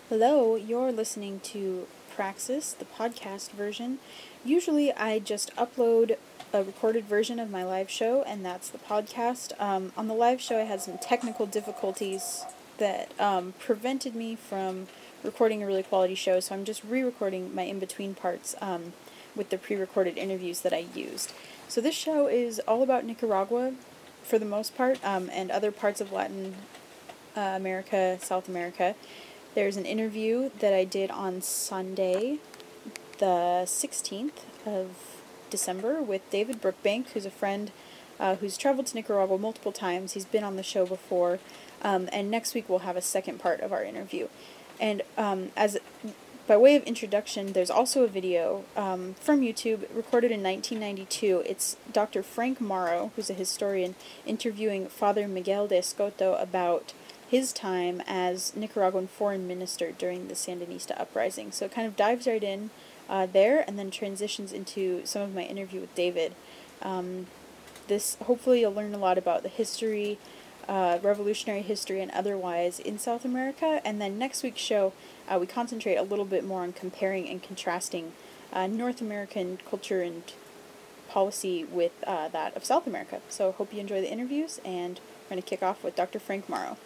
Hello, you're listening to Praxis, the podcast version. Usually I just upload a recorded version of my live show, and that's the podcast. On the live show, I had some technical difficulties that prevented me from recording a really quality show, so I'm just re-recording my in-between parts with the pre-recorded interviews that I used. So this show is all about Nicaragua, for the most part, and other parts of Latin America, South America. There's an interview that I did on Sunday, the 16th of December, with David Brookbank, who's a friend who's traveled to Nicaragua multiple times. He's been on the show before, and next week we'll have a second part of our interview. And by way of introduction, there's also a video from YouTube recorded in 1992. It's Dr. Frank Morrow, who's a historian, interviewing Father Miguel de Escoto about his time as Nicaraguan foreign minister during the Sandinista uprising. So it kind of dives right in there and then transitions into some of my interview with David. Hopefully you'll learn a lot about the history, revolutionary history and otherwise in South America. And then next week's show, we concentrate a little bit more on comparing and contrasting North American culture and policy with that of South America. So hope you enjoy the interviews, and we're going to kick off with Dr. Frank Morrow.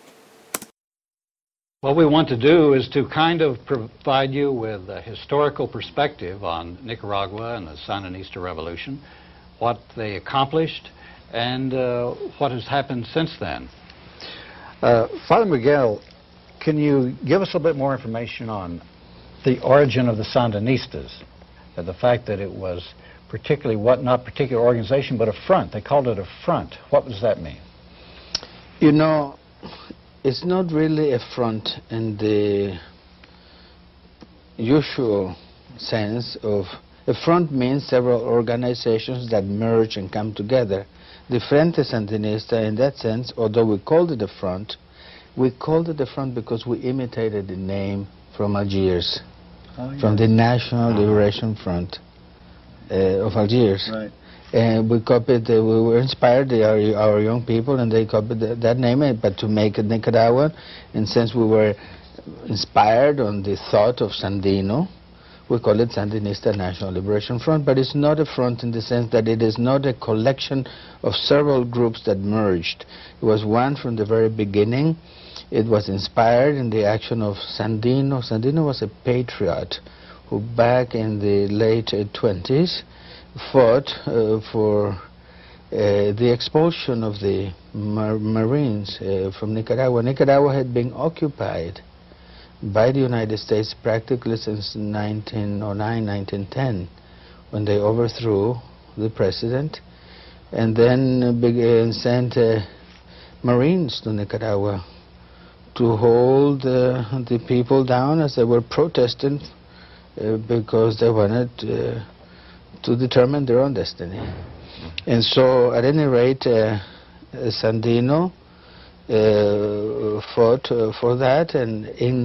What we want to do is to kind of provide you with a historical perspective on Nicaragua and the Sandinista Revolution, what they accomplished, and what has happened since then. Father Miguel, can you give us a bit more information on the origin of the Sandinistas? The fact that it was particularly, not particular organization, but a front. They called it a front. What does that mean? You know, it's not really a front in the usual sense of a front means several organizations that merge and come together. The Frente Sandinista, in that sense, although we called it a front, we called it a front because we imitated the name from Algiers, from the National Liberation Front of Algiers. Right. And we copied, we were inspired, our young people, and they copied that name, but to make it Nicaraguan. And since we were inspired on the thought of Sandino, we call it Sandinista National Liberation Front. But it's not a front in the sense that it is not a collection of several groups that merged. It was one from the very beginning. It was inspired in the action of Sandino. Sandino was a patriot who back in the late 20s fought for the expulsion of the Marines from Nicaragua. Nicaragua had been occupied by the United States practically since 1909, 1910, when they overthrew the president and then sent Marines to Nicaragua to hold the people down as they were protesting because they wanted to determine their own destiny. And so, at any rate, Sandino fought for that, and in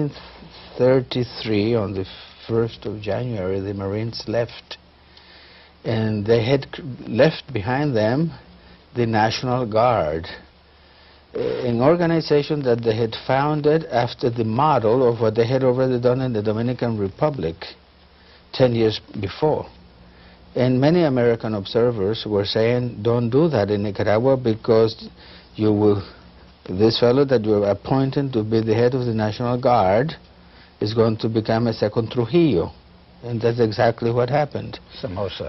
1933, on the 1st of January, the Marines left. And they had left behind them the National Guard, an organization that they had founded after the model of what they had already done in the Dominican Republic 10 years before. And many American observers were saying, don't do that in Nicaragua because this fellow that you're appointing to be the head of the National Guard is going to become a second Trujillo. And that's exactly what happened. Somoza.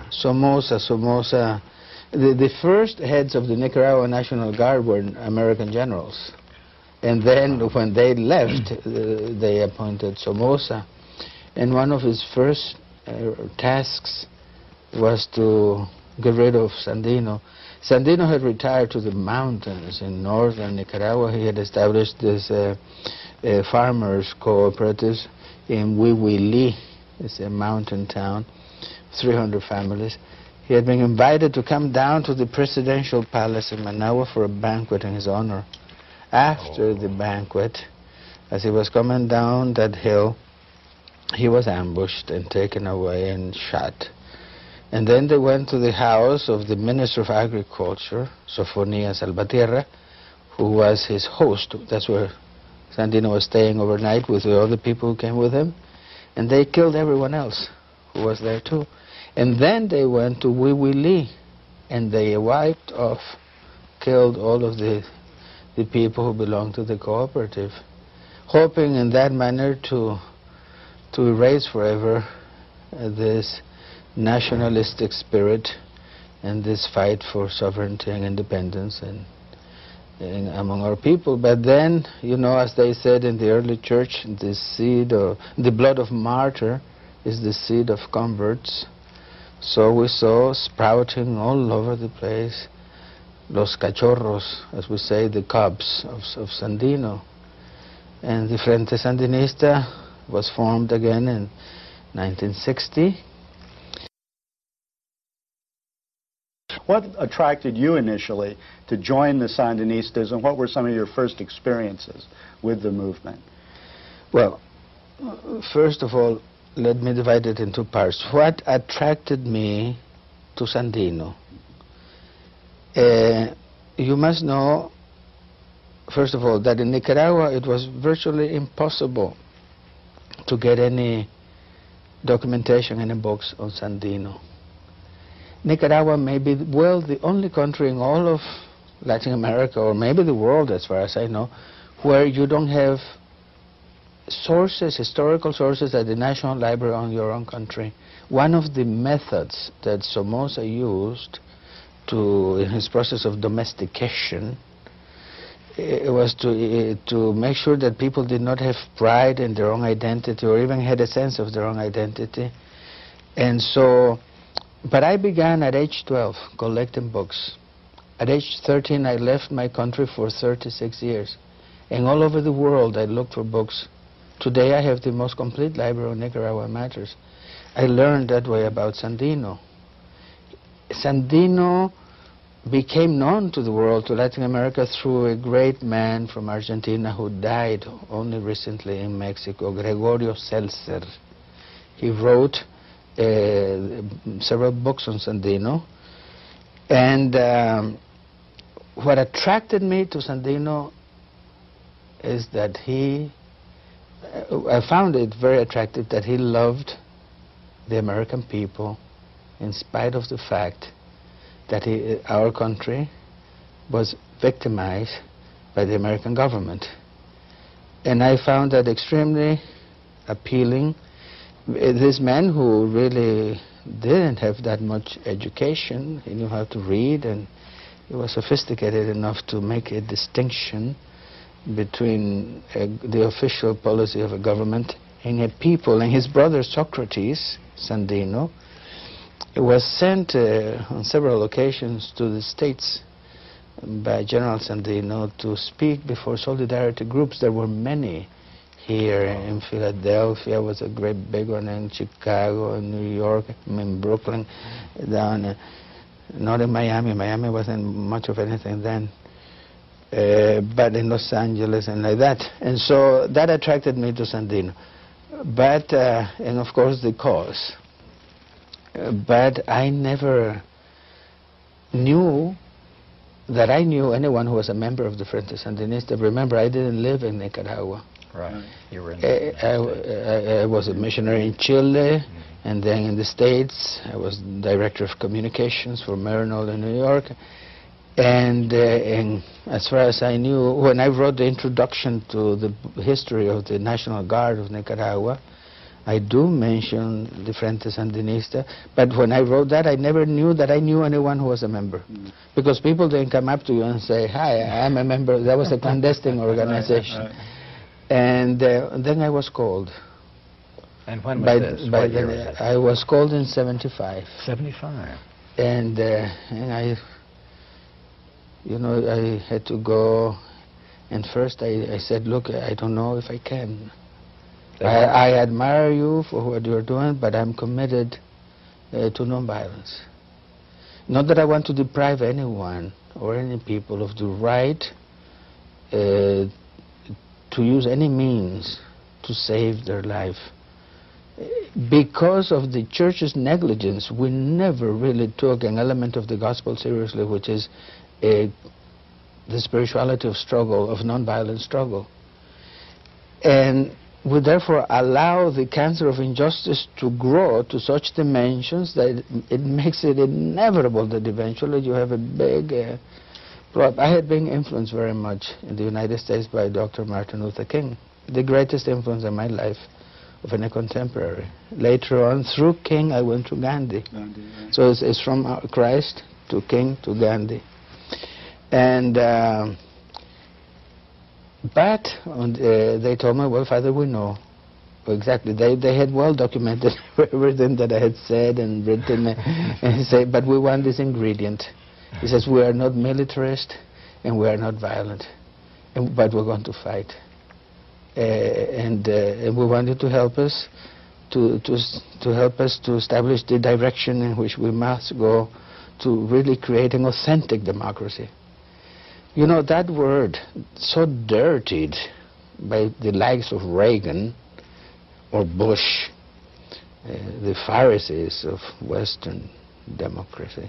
The first heads of the Nicaragua National Guard were American generals. And then when they left, they appointed Somoza. And one of his first tasks was to get rid of Sandino. Sandino had retired to the mountains in northern Nicaragua. He had established this farmers cooperatives in Huihuili. It's a mountain town, 300 families. He had been invited to come down to the presidential palace in Managua for a banquet in his honor. After the banquet, as he was coming down that hill, he was ambushed and taken away and shot. And then they went to the house of the Minister of Agriculture, Sofonia Salvatierra, who was his host. That's where Sandino was staying overnight with the other people who came with him, and they killed everyone else who was there too. And then they went to Wiwili, and they wiped off, killed all of the people who belonged to the cooperative, hoping in that manner to erase forever this nationalistic spirit and this fight for sovereignty and independence and among our people. But then, you know, as they said in the early church, the seed or the blood of martyr is the seed of converts. So we saw sprouting all over the place los cachorros, as we say, the cubs of Sandino. And the Frente Sandinista was formed again in 1960. What attracted you initially to join the Sandinistas, and what were some of your first experiences with the movement? Well, first of all, let me divide it in two parts. What attracted me to Sandino? You must know, first of all, that in Nicaragua it was virtually impossible to get any documentation, any books on Sandino. Nicaragua may be, well, the only country in all of Latin America, or maybe the world as far as I know, where you don't have sources, historical sources at the National Library on your own country. One of the methods that Somoza used in his process of domestication, it was to make sure that people did not have pride in their own identity or even had a sense of their own identity. And so, but I began at age 12 collecting books. At age 13 I left my country for 36 years. And all over the world I looked for books. Today I have the most complete library on Nicaragua matters. I learned that way about Sandino. Sandino became known to the world, to Latin America, through a great man from Argentina who died only recently in Mexico, Gregorio Seltzer. He wrote several books on Sandino. And what attracted me to Sandino is that I found it very attractive that he loved the American people in spite of the fact that our country was victimized by the American government. And I found that extremely appealing. This man who really didn't have that much education, he knew how to read, and he was sophisticated enough to make a distinction between the official policy of a government and a people. And his brother Socrates, Sandino, was sent on several occasions to the States by General Sandino to speak before solidarity groups. There were many here in Philadelphia, was a great big one, in Chicago, in New York, in Brooklyn, down, not in Miami. Miami wasn't much of anything then. But in Los Angeles and like that. And so that attracted me to Sandino. But, and of course the cause. But I never knew that I knew anyone who was a member of the Frente Sandinista. Remember, I didn't live in Nicaragua. Right. You were in I was a missionary in Chile, and then in the States. I was director of communications for Marinol in New York. And as far as I knew, when I wrote the introduction to the history of the National Guard of Nicaragua, I do mention the Frente Sandinista, but when I wrote that, I never knew that I knew anyone who was a member. Because people didn't come up to you and say, hi, I'm a member. That was a clandestine organization. And then I was called. And when was this? What year was this? I was called in 75. 75. And I, you know, I had to go, and first I said, look, I don't know if I can. I admire you for what you're doing, but I'm committed to nonviolence. Not that I want to deprive anyone or any people of the right to use any means to save their life. Because of the church's negligence, we never really took an element of the gospel seriously, which is the spirituality of struggle, of nonviolent struggle. And we therefore allow the cancer of injustice to grow to such dimensions that it makes it inevitable that eventually you have a big problem. I had been influenced very much in the United States by Dr. Martin Luther King, the greatest influence in my life of any contemporary. Later on, through King, I went to Gandhi. Right. So it's from Christ to King to Gandhi. And but they told me, well, Father, we know exactly. They had well documented everything that I had said and written. And he said, but we want this ingredient. He says, we are not militarist and we are not violent, but we're going to fight. And we want you to help us to help us to establish the direction in which we must go to really create an authentic democracy. You know, that word, so dirtied by the likes of Reagan or Bush, the Pharisees of Western democracy,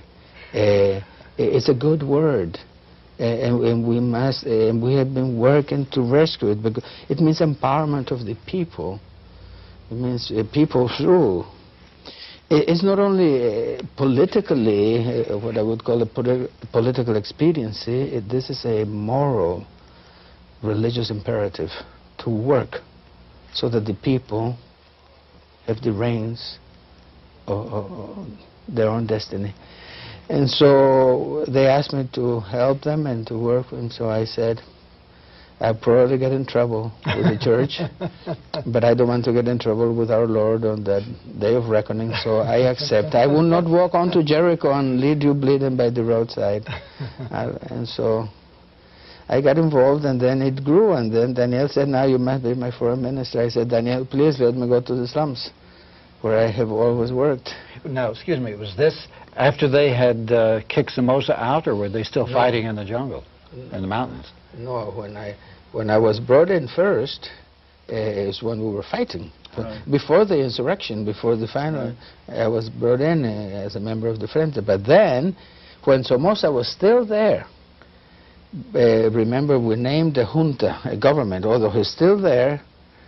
it's a good word. And we must, and we have been working to rescue it, because it means empowerment of the people. It means people's rule. It's not only politically what I would call a political expediency. This is a moral, religious imperative to work so that the people have the reins of their own destiny. And so they asked me to help them and to work with them. So I said, I'll probably get in trouble with the church, but I don't want to get in trouble with our Lord on that day of reckoning, so I accept. I will not walk on to Jericho and lead you bleeding by the roadside. And so I got involved, and then it grew, and then Daniel said, now you must be my foreign minister. I said, Daniel, please let me go to the slums, where I have always worked. Now, excuse me, was this after they had kicked Somoza out, or were they still fighting in the jungle, in the mountains? No, when I was brought in first, is when we were fighting. Right. Before the insurrection, before the final, I was brought in as a member of the Frente. But then, when Somoza was still there, remember we named a junta, a government, although he's still there,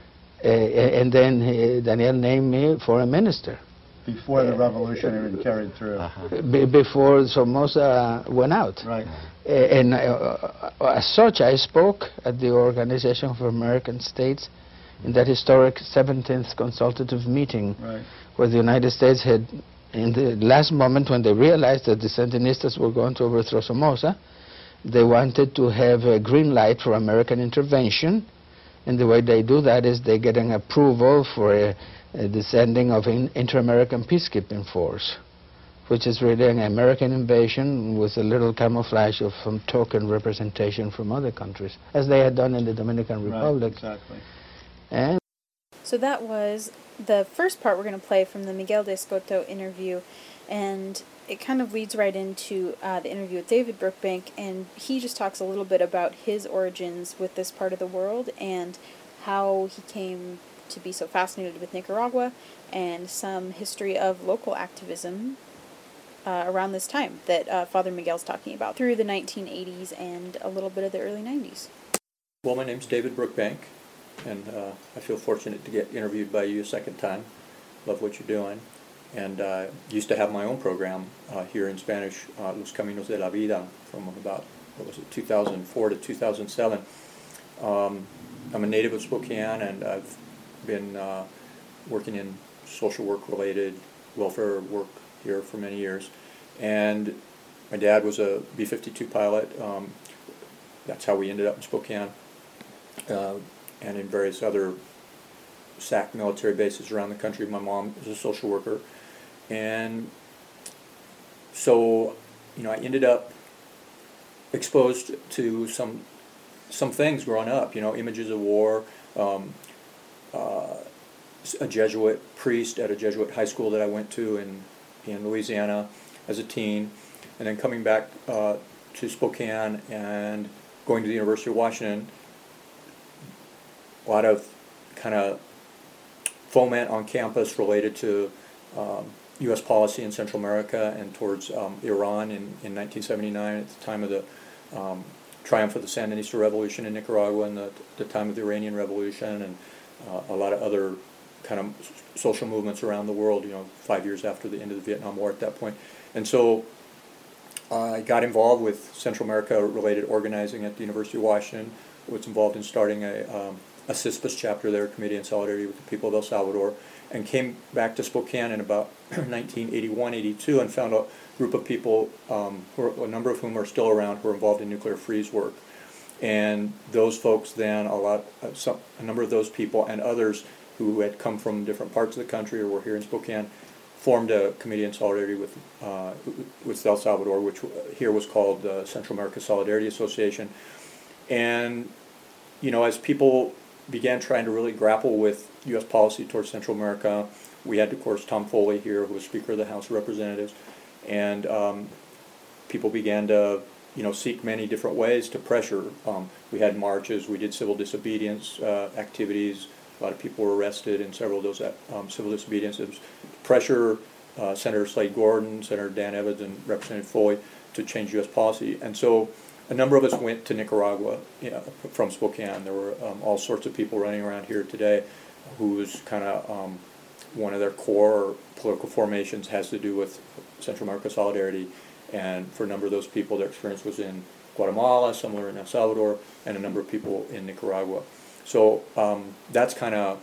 and then Daniel named me foreign minister. Before the revolution had been carried through. Before Somoza went out. Right. And as such, I spoke at the Organization of American States in that historic 17th consultative meeting, Right. where the United States had, in the last moment when they realized that the Sandinistas were going to overthrow Somoza, they wanted to have a green light for American intervention. And the way they do that is they get an approval for the sending of an inter-American peacekeeping force, which is really an American invasion with a little camouflage of some token representation from other countries, as they had done in the Dominican Republic. Right, exactly. And So that was the first part we're going to play from the Miguel de Escoto interview, and it kind of leads right into the interview with David Brookbank, and he just talks a little bit about his origins with this part of the world and how he came to be so fascinated with Nicaragua, and some history of local activism around this time that Father Miguel's talking about through the 1980s and a little bit of the early 90s. Well, my name's David Brookbank, and I feel fortunate to get interviewed by you a second time. Love what you're doing. And used to have my own program here in Spanish, Los Caminos de la Vida, from about, 2004 to 2007. I'm a native of Spokane, and I've been working in social work-related welfare work here for many years. And my dad was a B-52 pilot. That's how we ended up in Spokane, and in various other SAC military bases around the country. My mom is a social worker. And so, I ended up exposed to some things growing up, images of war, a Jesuit priest at a Jesuit high school that I went to in Louisiana as a teen, and then coming back to Spokane and going to the University of Washington. A lot of kind of foment on campus related to U.S. policy in Central America and towards Iran in 1979 at the time of the triumph of the Sandinista Revolution in Nicaragua and the time of the Iranian Revolution, and a lot of other kind of social movements around the world, 5 years after the end of the Vietnam War at that point. And so I got involved with Central America-related organizing at the University of Washington. Was involved in starting a CISPAS chapter there, Committee in Solidarity with the People of El Salvador, and came back to Spokane in about 1981-82 and found a group of people, a number of whom are still around, who are involved in nuclear freeze work. And those folks then, a number of those people and others who had come from different parts of the country or were here in Spokane, formed a committee in solidarity with El Salvador, which here was called the Central America Solidarity Association. And, as people began trying to really grapple with U.S. policy towards Central America, we had, of course, Tom Foley here, who was Speaker of the House of Representatives, and people began to, seek many different ways to pressure. We had marches, we did civil disobedience activities. A lot of people were arrested in several of those civil disobediences. Pressure Senator Slade Gordon, Senator Dan Evans, and Representative Foley to change U.S. policy. And so a number of us went to Nicaragua from Spokane. There were all sorts of people running around here today whose kind of one of their core political formations has to do with Central America Solidarity. And for a number of those people, their experience was in Guatemala, some were in El Salvador, and a number of people in Nicaragua. So that's kind of,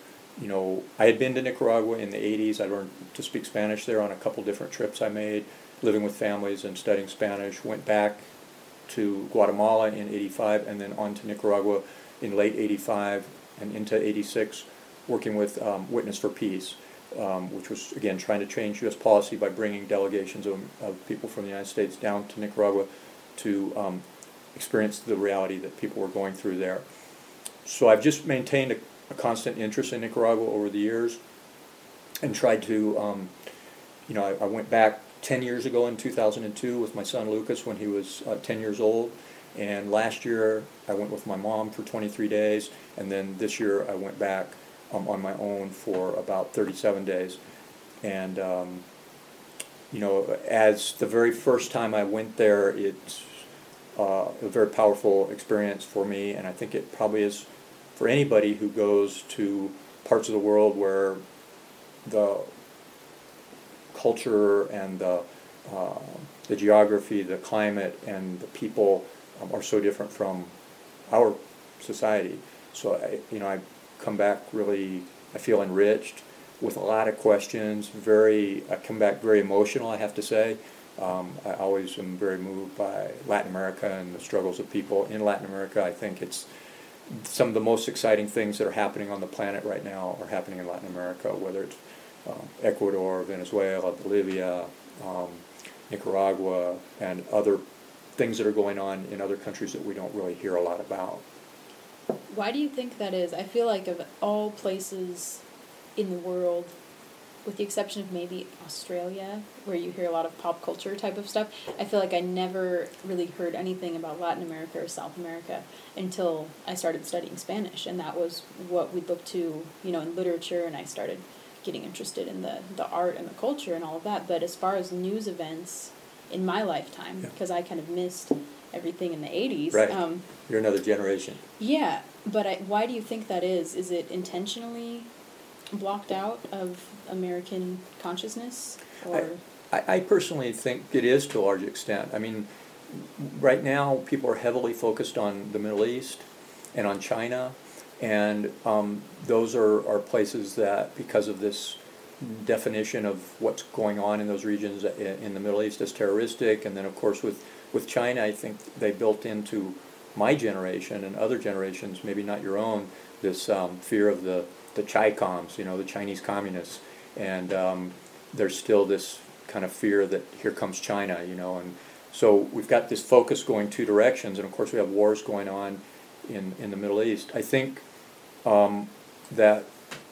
I had been to Nicaragua in the 80s. I learned to speak Spanish there on a couple different trips I made, living with families and studying Spanish. Went back to Guatemala in 85 and then on to Nicaragua in late 85 and into 86, working with Witness for Peace, which was, again, trying to change U.S. policy by bringing delegations of people from the United States down to Nicaragua to experience the reality that people were going through there. So I've just maintained a constant interest in Nicaragua over the years and tried to, I went back 10 years ago in 2002 with my son Lucas when he was 10 years old, and last year I went with my mom for 23 days, and then this year I went back on my own for about 37 days. And, as the very first time I went there, it's a very powerful experience for me, and I think it probably is for anybody who goes to parts of the world where the culture and the geography, the climate, and the people are so different from our society. So I come back really, I feel enriched with a lot of questions. I come back very emotional, I have to say. I always am very moved by Latin America and the struggles of people in Latin America. I think it's some of the most exciting things that are happening on the planet right now are happening in Latin America, whether it's Ecuador, Venezuela, Bolivia, Nicaragua, and other things that are going on in other countries that we don't really hear a lot about. Why do you think that is? I feel like of all places in the world, with the exception of maybe Australia, where you hear a lot of pop culture type of stuff, I feel like I never really heard anything about Latin America or South America until I started studying Spanish, and that was what we looked to, in literature, and I started getting interested in the art and the culture and all of that. But as far as news events in my lifetime, because I kind of missed everything in the 80s. Right. You're another generation. Yeah, but why do you think that is? Is it intentionally blocked out of American consciousness? Or I personally think it is to a large extent. I mean, right now people are heavily focused on the Middle East and on China, and those are places that, because of this definition of what's going on in those regions in the Middle East as terroristic, and then of course with China, I think they built into my generation and other generations, maybe not your own, this fear of the Chi-Coms, the Chinese communists, and there's still this kind of fear that here comes China, and so we've got this focus going two directions, and of course we have wars going on in the Middle East. I think that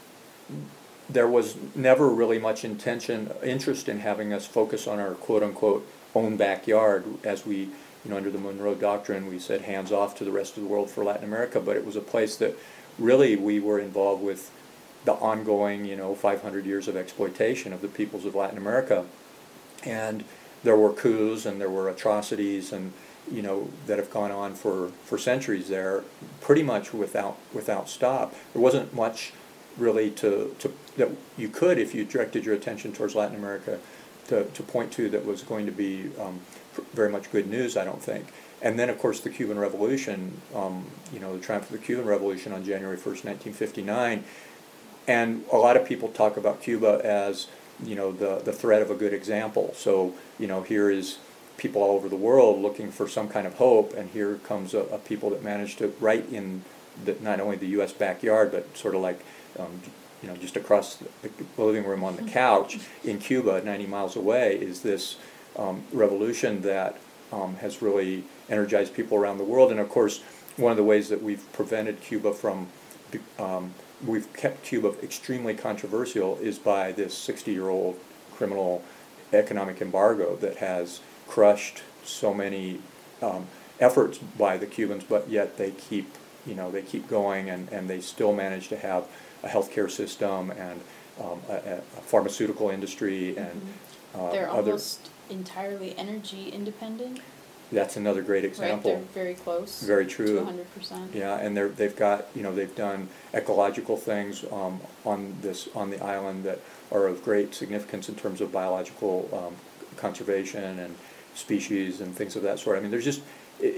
there was never really much interest in having us focus on our quote-unquote own backyard. As we, under the Monroe Doctrine, we said hands off to the rest of the world for Latin America, but it was a place that really we were involved with the ongoing, 500 years of exploitation of the peoples of Latin America. And there were coups and there were atrocities, and that have gone on for centuries there, pretty much without stop. There wasn't much really that you could, if you directed your attention towards Latin America, to point to that was going to be very much good news, I don't think. And then, of course, the Cuban Revolution, the triumph of the Cuban Revolution on January 1st, 1959. And a lot of people talk about Cuba as, the threat of a good example. So, here is people all over the world looking for some kind of hope, and here comes a people that managed to, right in not only the U.S. backyard, but sort of like, just across the living room on the couch in Cuba, 90 miles away, is this revolution that has really energized people around the world. And of course, one of the ways that we've prevented Cuba from, we've kept Cuba extremely controversial is by this 60-year-old criminal economic embargo that has crushed so many efforts by the Cubans, but yet they keep going, and they still manage to have a healthcare system and a pharmaceutical industry and they're other. almost entirely energy independent. That's another great example. Right, they're very close. Very true. To 100%. Yeah, and they've got they've done ecological things on the island that are of great significance in terms of biological conservation and species and things of that sort. I mean, there's just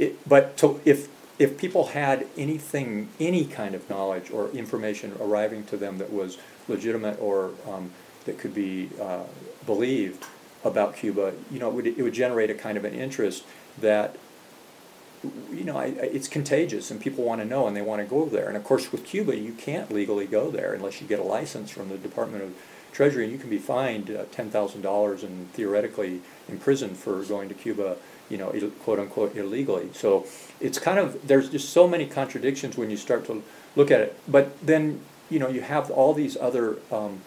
if people had any kind of knowledge or information arriving to them that was legitimate or that could be believed about Cuba, it would generate a kind of an interest that, it's contagious, and people want to know and they want to go there. And of course, with Cuba, you can't legally go there unless you get a license from the Department of Treasury, and you can be fined $10,000 and theoretically imprisoned for going to Cuba, quote unquote, illegally. So it's there's just so many contradictions when you start to look at it. But then, you have all these other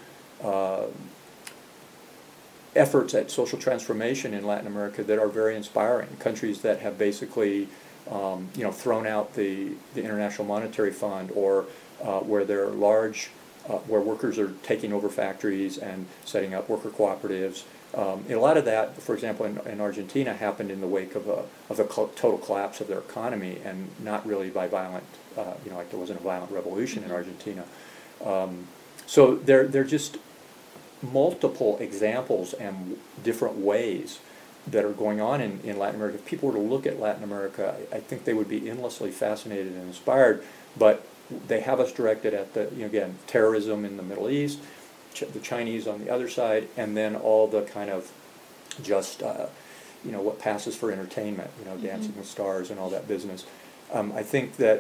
efforts at social transformation in Latin America that are very inspiring. Countries that have basically, thrown out the International Monetary Fund, or where there are large, where workers are taking over factories and setting up worker cooperatives. A lot of that, for example, in Argentina, happened in the wake of the total collapse of their economy, and not really by violent, like there wasn't a violent revolution in Argentina. So they're just multiple examples and different ways that are going on in Latin America. If people were to look at Latin America, I think they would be endlessly fascinated and inspired, but they have us directed at again, terrorism in the Middle East, the Chinese on the other side, and then all the kind of just, what passes for entertainment, Dancing with Stars and all that business. I think that,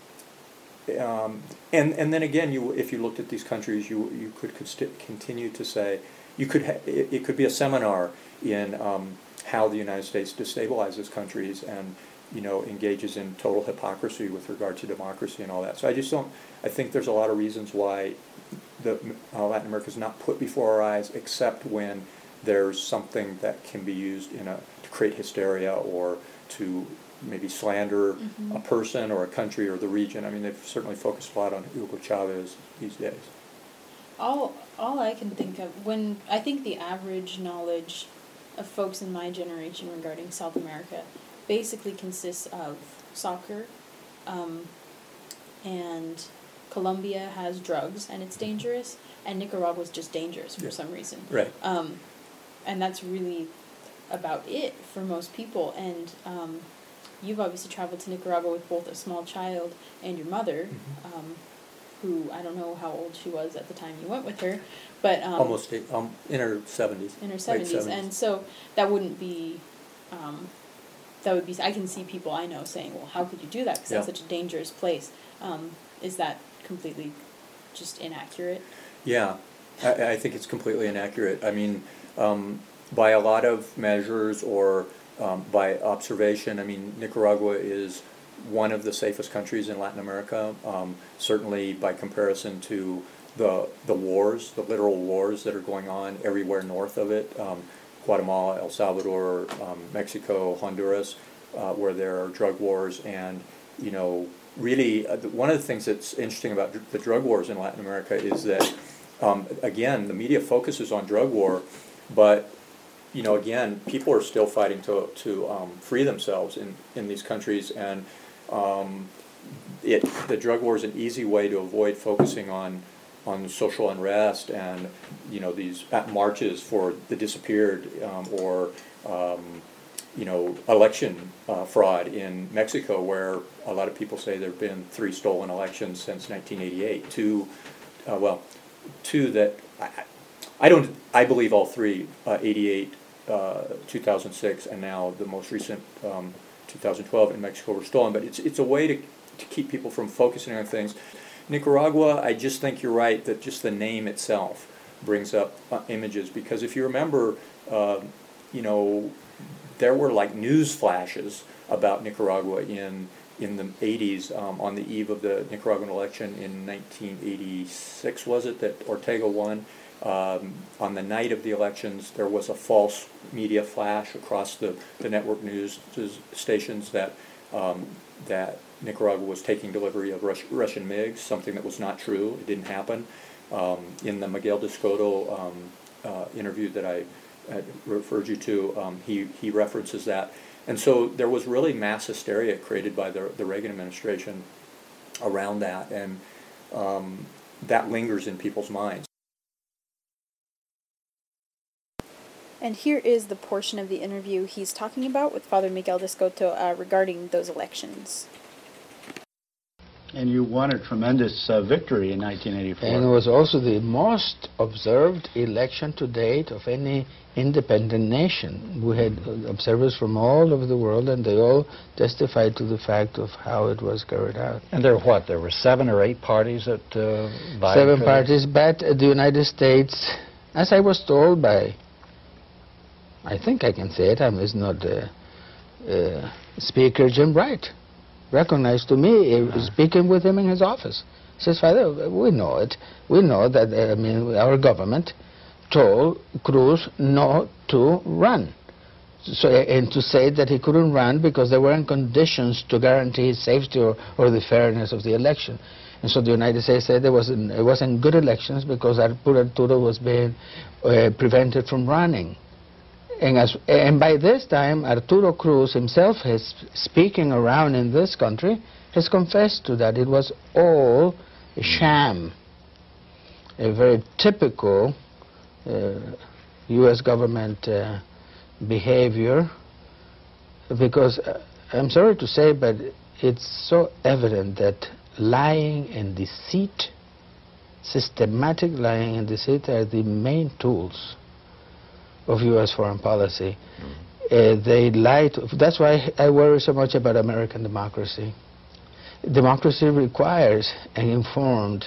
and then again, if you looked at these countries, you could continue to say, it could be a seminar in how the United States destabilizes countries and, engages in total hypocrisy with regard to democracy and all that. So I think there's a lot of reasons why Latin America is not put before our eyes, except when there's something that can be used to create hysteria or to maybe slander a person or a country or the region. I mean, they've certainly focused a lot on Hugo Chavez these days. All I can think of, when I think the average knowledge of folks in my generation regarding South America basically consists of soccer, and Colombia has drugs and it's dangerous, and Nicaragua's just dangerous for some reason. Right. And that's really about it for most people. And you've obviously traveled to Nicaragua with both a small child and your mother, who, I don't know how old she was at the time you went with her, but almost in her 70s. In her 70s, and so that wouldn't be. That would be. I can see people I know saying, "Well, how could you do that? Because that's such a dangerous place." Is that completely just inaccurate? Yeah, I think it's completely inaccurate. I mean, by a lot of measures or by observation, I mean, Nicaragua is one of the safest countries in Latin America, certainly by comparison to the wars, the literal wars that are going on everywhere north of it, Guatemala, El Salvador, Mexico, Honduras, where there are drug wars. And, really, one of the things that's interesting about the drug wars in Latin America is that, again, the media focuses on drug war, but again, people are still fighting to free themselves in these countries, and the drug war is an easy way to avoid focusing on social unrest and these marches for the disappeared, or election fraud in Mexico, where a lot of people say there have been 3 stolen elections since 1988. Two that I believe all 3, 88, 2006, and now the most recent 2012 in Mexico were stolen. But it's a way to keep people from focusing on things. Nicaragua, I just think you're right that just the name itself brings up images, because if you remember, there were like news flashes about Nicaragua in the 80s, on the eve of the Nicaraguan election in 1986, was it, that Ortega won? On the night of the elections, there was a false media flash across the network news stations that Nicaragua was taking delivery of Russian MiGs, something that was not true. It didn't happen. In the Miguel de Escoto interview that I referred you to, he references that. And so there was really mass hysteria created by the Reagan administration around that, and that lingers in people's minds. And here is the portion of the interview he's talking about with Father Miguel de Escoto regarding those elections. And you won a tremendous victory in 1984. And it was also the most observed election to date of any independent nation. We had observers from all over the world, and they all testified to the fact of how it was carried out. And there were what? There were 7 or 8 parties that Biden 7 parties, but the United States, as I was told by, I think I can say it, it's not Speaker Jim Wright, recognized to me, speaking with him in his office. He says, Father, we know it. We know that, our government told Cruz not to run. So, and to say that he couldn't run because there weren't conditions to guarantee his safety or the fairness of the election. And so the United States said it wasn't good elections because Arturo was being prevented from running. And by this time, Arturo Cruz himself, speaking around in this country, has confessed to that. It was all a sham, a very typical U.S. government behavior, because I'm sorry to say, but it's so evident that lying and deceit, systematic lying and deceit, are the main tools of U.S. foreign policy. They lie to, that's why I worry so much about American democracy. Democracy requires an informed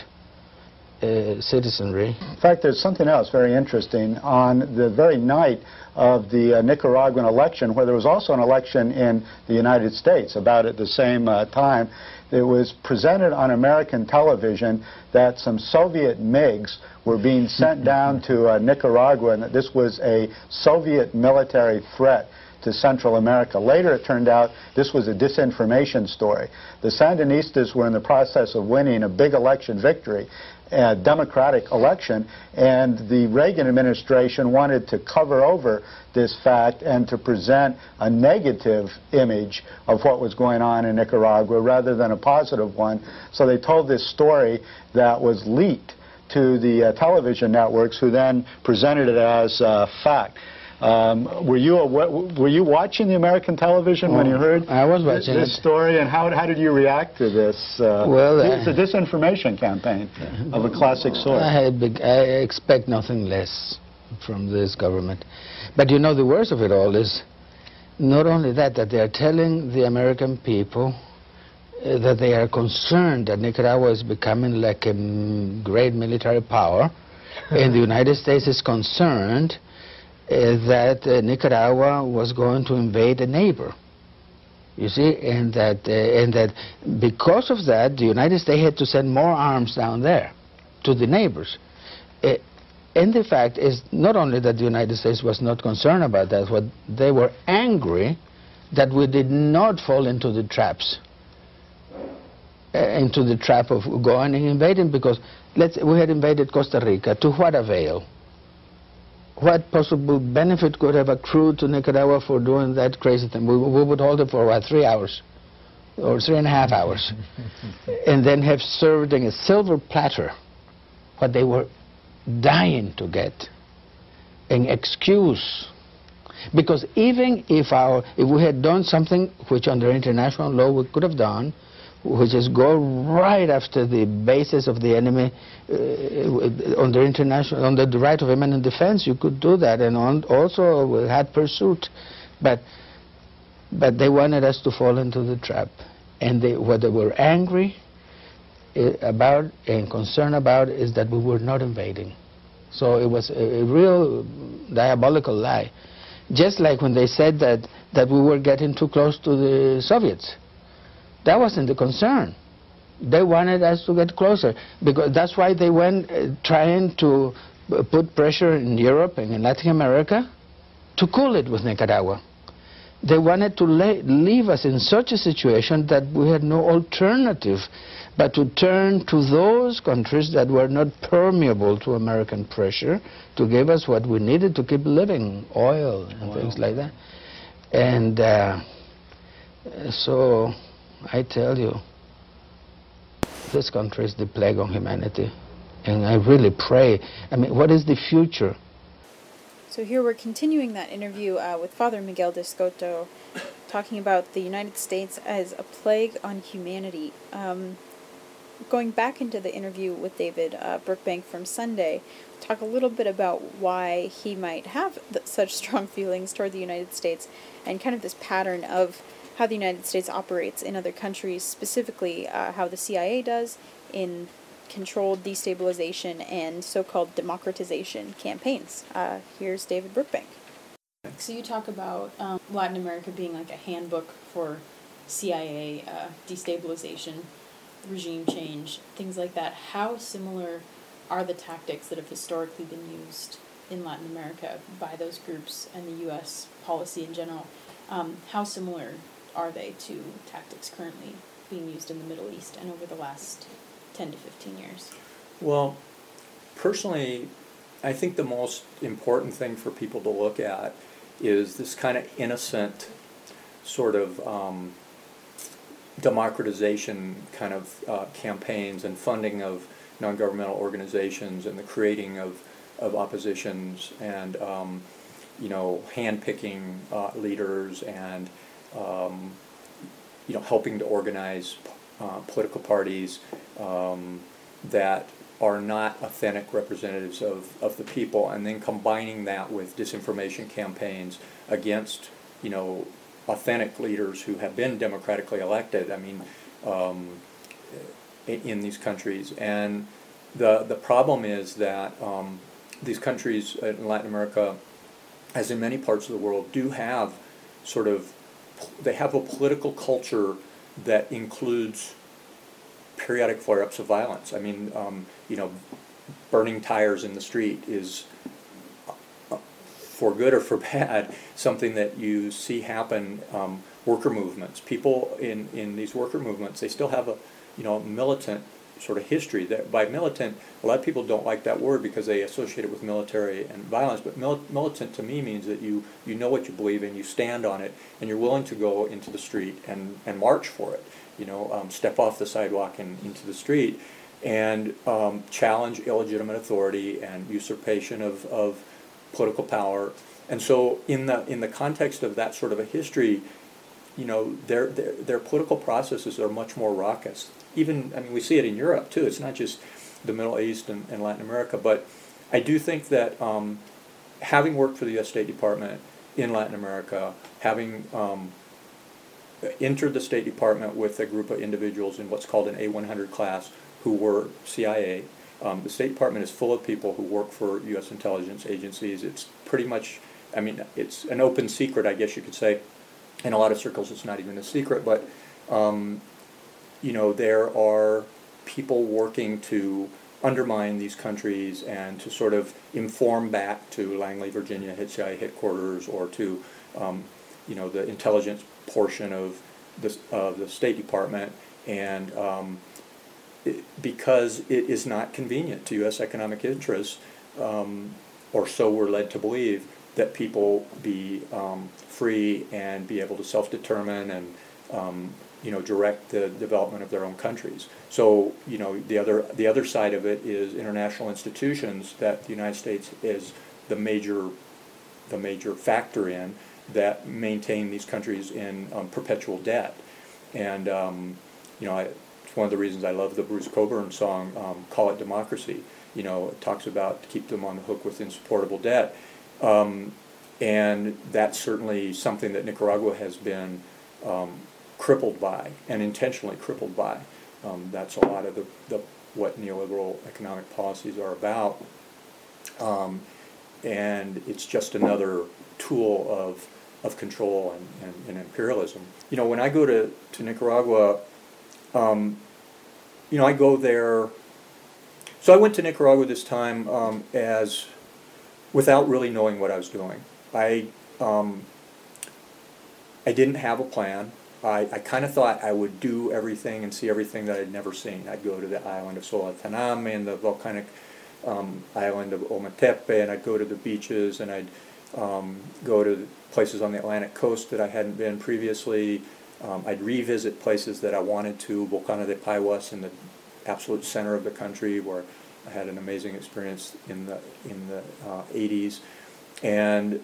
citizenry. In fact, there's something else very interesting. On the very night of the Nicaraguan election, where there was also an election in the United States about at the same time, it was presented on American television that some Soviet MiGs were being sent down to Nicaragua, and that this was a Soviet military threat to Central America. Later it turned out this was a disinformation story. The Sandinistas were in the process of winning a big election victory, a democratic election, and the Reagan administration wanted to cover over this fact and to present a negative image of what was going on in Nicaragua rather than a positive one. So they told this story that was leaked to the television networks, who then presented it as fact. Were you watching the American television when you heard I was watching this story, and how did you react to this? Well, it's a disinformation campaign of a classic sort. I expect nothing less from this government. But you know, the worst of it all is not only that they are telling the American people that they are concerned that Nicaragua is becoming like a great military power, and the United States is concerned that Nicaragua was going to invade a neighbor. You see, and that because of that, the United States had to send more arms down there to the neighbors. And the fact is not only that the United States was not concerned about that, but they were angry that we did not fall into the traps, into the trap of going and invading, because we had invaded Costa Rica. To what avail? what possible benefit could have accrued to Nicaragua for doing that crazy thing. We would hold it for, 3 hours or 3.5 hours, and then have served in a silver platter what they were dying to get, an excuse. Because even if we had done something which under international law we could have done, which is go right after the basis of the enemy under the right of imminent defense, you could do that, and also we had pursuit, but they wanted us to fall into the trap, and what they were angry about and concerned about is that we were not invading. So it was a real diabolical lie. Just like when they said that we were getting too close to the Soviets. That wasn't the concern. They wanted us to get closer, because that's why they went trying to put pressure in Europe and in Latin America to cool it with Nicaragua. They wanted to leave us in such a situation that we had no alternative but to turn to those countries that were not permeable to American pressure to give us what we needed to keep living, oil and things like that. And so I tell you, this country is the plague on humanity. And I really pray, I mean, what is the future? So here we're continuing that interview with Father Miguel de Escoto, talking about the United States as a plague on humanity. Going back into the interview with David Brookbank from Sunday, talk a little bit about why he might have such strong feelings toward the United States, and kind of this pattern of how the United States operates in other countries, specifically how the CIA does in controlled destabilization and so-called democratization campaigns. Here's David Brookbank. So you talk about Latin America being like a handbook for CIA destabilization, regime change, things like that. How similar are the tactics that have historically been used in Latin America by those groups and the U.S. policy in general? How similar are they to tactics currently being used in the Middle East and over the last 10 to 15 years? Well, personally, I think the most important thing for people to look at is this kind of innocent sort of democratization kind of campaigns and funding of non-governmental organizations and the creating of oppositions and hand-picking leaders and helping to organize political parties that are not authentic representatives of the people, and then combining that with disinformation campaigns against authentic leaders who have been democratically elected, in these countries. And the problem is that these countries in Latin America, as in many parts of the world, do have they have a political culture that includes periodic flare-ups of violence. Burning tires in the street is, for good or for bad, something that you see happen. Worker movements, people in these worker movements, they still have a militant sort of history. That by militant, a lot of people don't like that word because they associate it with military and violence, but militant to me means that you know what you believe in, you stand on it, and you're willing to go into the street and march for it. Step off the sidewalk and into the street and challenge illegitimate authority and usurpation of political power. And so in the context of that sort of a history, their political processes are much more raucous. Even, we see it in Europe too. It's not just the Middle East and Latin America, but I do think that having worked for the U.S. State Department in Latin America, having entered the State Department with a group of individuals in what's called an A100 class who were CIA. The State Department is full of people who work for U.S. intelligence agencies. It's pretty much, it's an open secret, I guess you could say. In a lot of circles, it's not even a secret, but there are people working to undermine these countries and to sort of inform back to Langley, Virginia CIA headquarters, or to the intelligence portion of the State Department, and because it is not convenient to U.S. economic interests, or so we're led to believe, that people be free and be able to self-determine and direct the development of their own countries. So the other side of it is international institutions that the United States is the major factor in, that maintain these countries in perpetual debt. And it's one of the reasons I love the Bruce Cockburn song, Call It Democracy. It talks about to keep them on the hook with insupportable debt. And that's certainly something that Nicaragua has been crippled by, and intentionally crippled by. That's a lot of what neoliberal economic policies are about. And it's just another tool of control and imperialism. When I go to Nicaragua, I go there. So I went to Nicaragua this time without really knowing what I was doing. I didn't have a plan. I kind of thought I would do everything and see everything that I'd never seen. I'd go to the island of Solataname and the volcanic island of Ometepe, and I'd go to the beaches, and I'd go to places on the Atlantic coast that I hadn't been previously. I'd revisit places that I wanted to, Volcano de Paiwas in the absolute center of the country, where I had an amazing experience in the 80s, and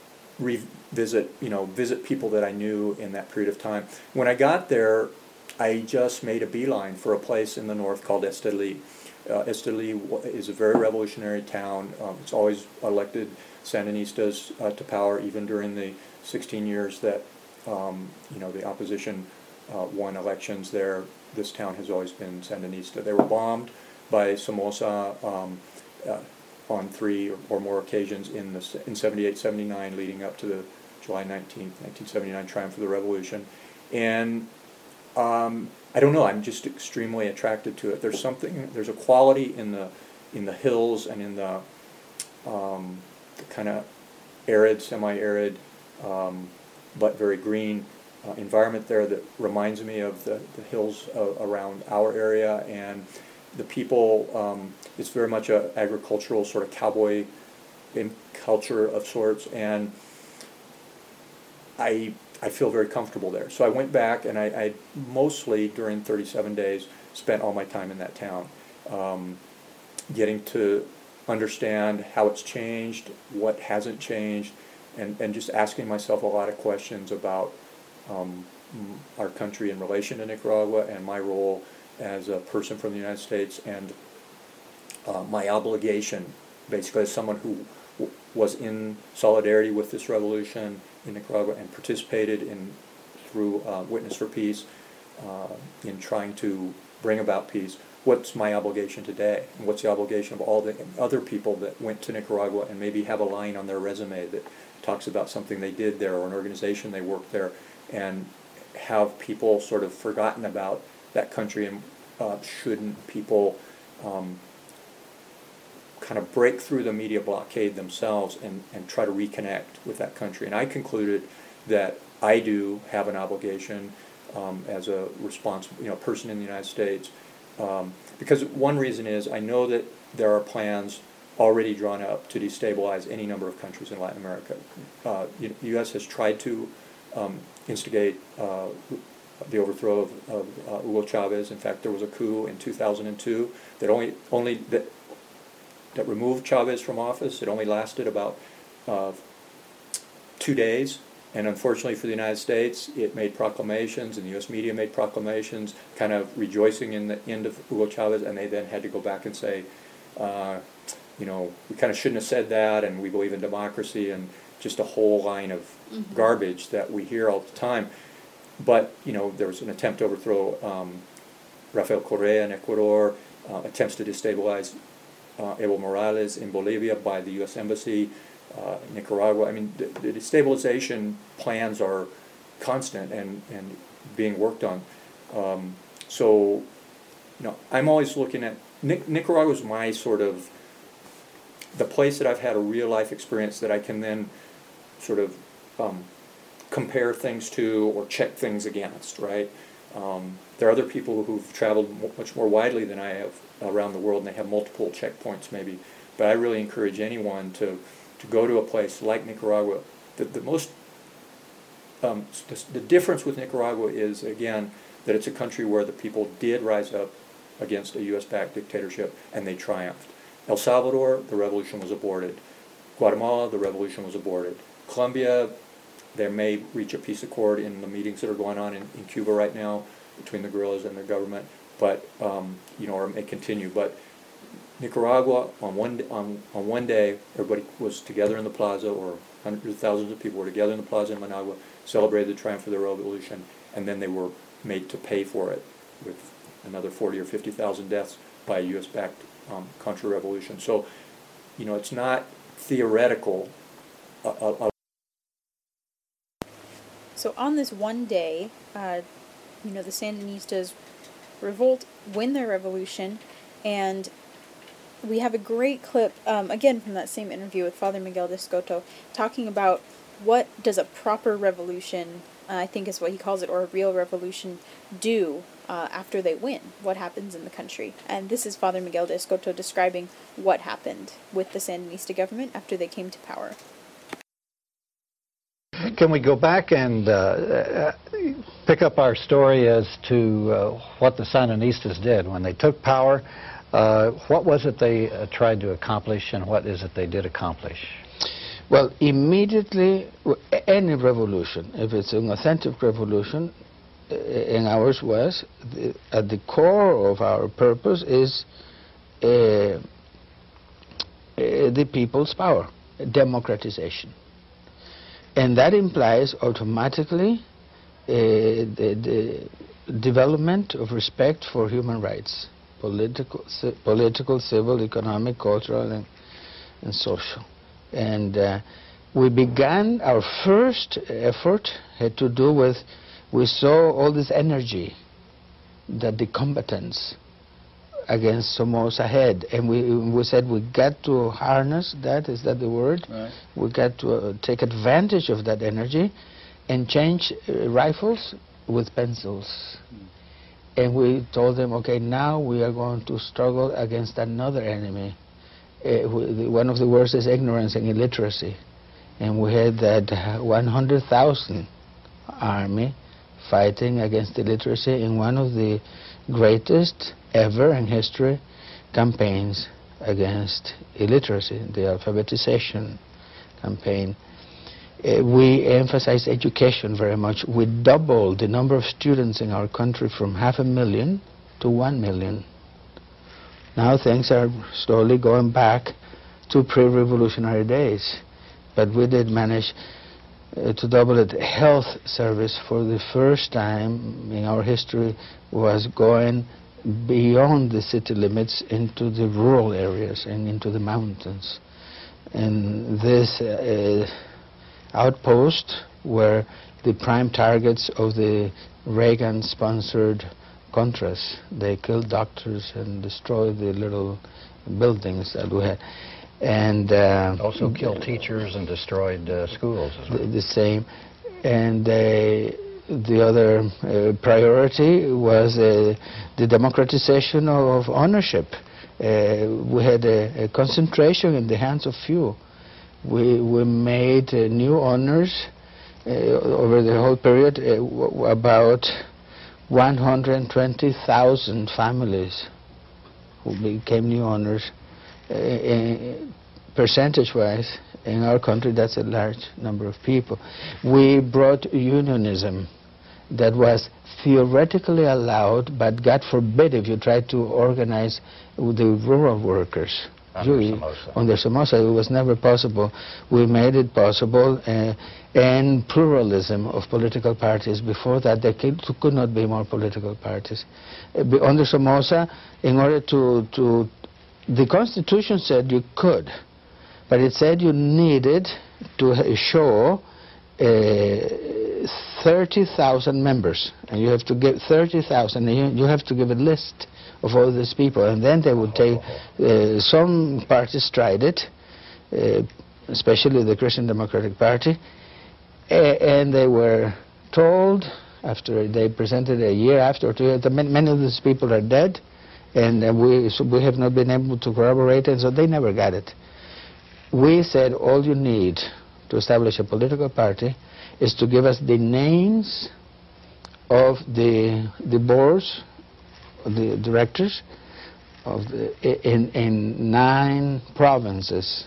visit people that I knew in that period of time. When I got there, I just made a beeline for a place in the north called Esteli. Esteli is a very revolutionary town. It's always elected Sandinistas to power, even during the 16 years that the opposition won elections there. This town has always been Sandinista. They were bombed by Somoza on 3 or more occasions in 78, 79, leading up to the July 19th, 1979 triumph of the revolution. And I don't know, I'm just extremely attracted to it. There's a quality in the hills and in the kind of arid, semi-arid, but very green environment there that reminds me of the hills around our area. And the people, it's very much an agricultural sort of cowboy culture of sorts, and I feel very comfortable there. So I went back, and I mostly, during 37 days, spent all my time in that town, getting to understand how it's changed, what hasn't changed, and just asking myself a lot of questions about our country in relation to Nicaragua and my role as a person from the United States, and my obligation, basically, as someone who was in solidarity with this revolution in Nicaragua and participated through Witness for Peace in trying to bring about peace. What's my obligation today? And what's the obligation of all the other people that went to Nicaragua and maybe have a line on their resume that talks about something they did there or an organization they worked there, and have people sort of forgotten about that country? And shouldn't people kind of break through the media blockade themselves and try to reconnect with that country? And I concluded that I do have an obligation as a responsible person in the United States, because one reason is I know that there are plans already drawn up to destabilize any number of countries in Latin America. The U.S. has tried to instigate the overthrow of Hugo Chavez. In fact, there was a coup in 2002 that removed Chavez from office. It only lasted about 2 days, and unfortunately for the United States, it made proclamations, and the U.S. media made proclamations kind of rejoicing in the end of Hugo Chavez, and they then had to go back and say, we kind of shouldn't have said that, and we believe in democracy, and just a whole line of garbage that we hear all the time. But, there was an attempt to overthrow Rafael Correa in Ecuador, attempts to destabilize Evo Morales in Bolivia by the U.S. Embassy, Nicaragua. I mean, the destabilization plans are constant and being worked on. So, I'm always looking at Nicaragua is my sort of the place that I've had a real life experience that I can then sort of compare things to or check things against, right? There are other people who've traveled much more widely than I have around the world, and they have multiple checkpoints maybe. But I really encourage anyone to go to a place like Nicaragua. The difference with Nicaragua is, again, that it's a country where the people did rise up against a U.S.-backed dictatorship, and they triumphed. El Salvador, the revolution was aborted. Guatemala, the revolution was aborted. Colombia, they may reach a peace accord in the meetings that are going on in Cuba right now between the guerrillas and the government, but or may continue. But Nicaragua, on one day, everybody was together in the plaza, or hundreds of thousands of people were together in the plaza in Managua, celebrated the triumph of their revolution, and then they were made to pay for it with another 40 or 50,000 deaths by a U.S.-backed contra-revolution. So, it's not theoretical. So on this one day, the Sandinistas revolt, win their revolution, and we have a great clip, again from that same interview with Father Miguel de Escoto, talking about what does a proper revolution, I think is what he calls it, or a real revolution, do after they win? What happens in the country? And this is Father Miguel de Escoto describing what happened with the Sandinista government after they came to power. Can we go back and pick up our story as to what the Sandinistas did when they took power? What was it they tried to accomplish, and what is it they did accomplish? Well, immediately, any revolution, if it's an authentic revolution, and ours was, at the core of our purpose is the people's power, democratization. And that implies automatically the development of respect for human rights, political, civil, economic, cultural, and social. And we began, our first effort had to do with, we saw all this energy that the combatants against Somoza had, and we said we got to harness that, is that the word? Right. We got to take advantage of that energy and change rifles with pencils. And we told them, okay, now we are going to struggle against another enemy. One of the worst is ignorance and illiteracy. And we had that 100,000 army fighting against illiteracy in one of the greatest ever in history campaigns against illiteracy, the alphabetization campaign. We emphasize education very much. We doubled the number of students in our country from 500,000 to 1 million. Now things are slowly going back to pre-revolutionary days, but we did manage to double it. Health service for the first time in our history was going beyond the city limits into the rural areas and into the mountains. And this outpost were the prime targets of the Reagan-sponsored Contras. They killed doctors and destroyed the little buildings that we had. And also killed teachers and destroyed schools as well. The same. And the other priority was the democratization of ownership. We had a concentration in the hands of few. We made new owners over the whole period, about 120,000 families who became new owners. Percentage-wise, in our country, that's a large number of people. We brought unionism that was theoretically allowed, but God forbid if you try to organize the rural workers. Under Somoza, it was never possible. We made it possible, and pluralism of political parties. Before that, there could not be more political parties. Under Somoza, in order to the Constitution said you could, but it said you needed to show 30,000 members, and you have to give 30,000, and you have to give a list of all these people, and then they would take, some parties tried it, especially the Christian Democratic Party, and they were told, after they presented a year after, or 2 years, that many of these people are dead, And we have not been able to corroborate it, so they never got it. We said all you need to establish a political party is to give us the names of the boards, the directors of in 9 provinces.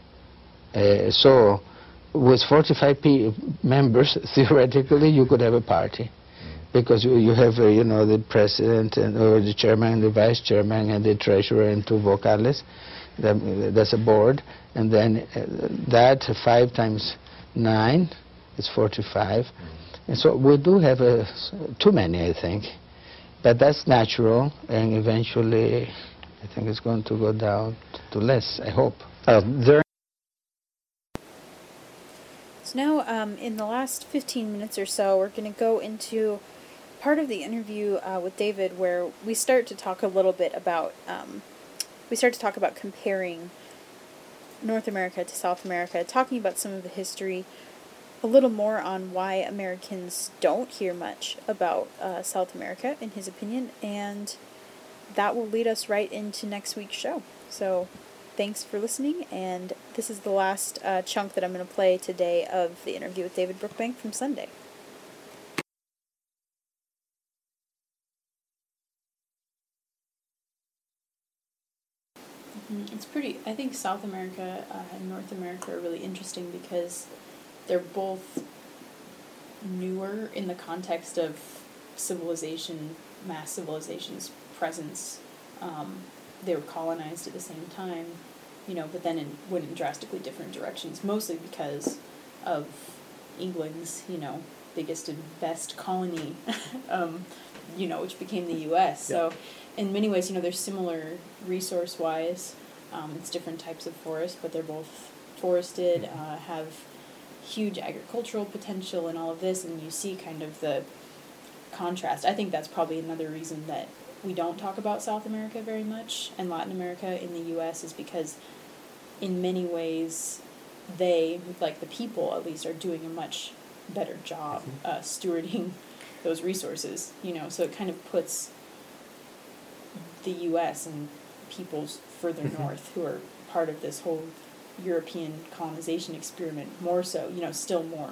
So with 45 members, theoretically, you could have a party, because you have, you know, the president and or the chairman and the vice chairman and the treasurer and 2 vocales. That's a board, and then that 5 times 9 is 45. And so we do have too many, I think, but that's natural, and eventually I think it's going to go down to less, I hope. So now, in the last 15 minutes or so, we're going to go into part of the interview with David where we start to talk a little bit about, comparing North America to South America, talking about some of the history, a little more on why Americans don't hear much about South America, in his opinion, and that will lead us right into next week's show. So thanks for listening, and this is the last chunk that I'm going to play today of the interview with David Brookbank from Sunday. I think South America and North America are really interesting because they're both newer in the context of civilization, mass civilization's presence. They were colonized at the same time, you know, but then went in drastically different directions, mostly because of England's, you know, biggest and best colony, you know, which became the U.S. Yeah. So in many ways, you know, they're similar resource-wise. It's different types of forest, but they're both forested, have huge agricultural potential and all of this, and you see kind of the contrast. I think that's probably another reason that we don't talk about South America very much and Latin America in the U.S. is because in many ways they, like the people at least, are doing a much better job stewarding those resources, you know, so it kind of puts the U.S. and peoples further north who are part of this whole European colonization experiment more so, you know, still more